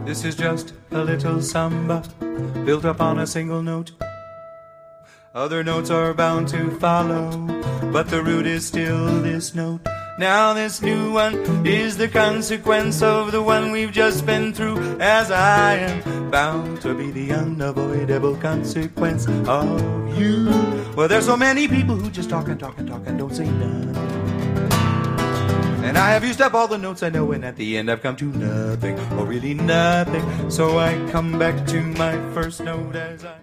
This is just a little samba built upon a single note. Other notes are bound to follow, but the root is still this note. Now this new one is the consequence of the one we've just been through, as I am bound to be the unavoidable consequence of you. Well, there's so many people who just talk and talk and talk and don't say nothing. And I have used up all the notes I know, and at the end I've come to nothing, or really nothing. So I come back to my first note as I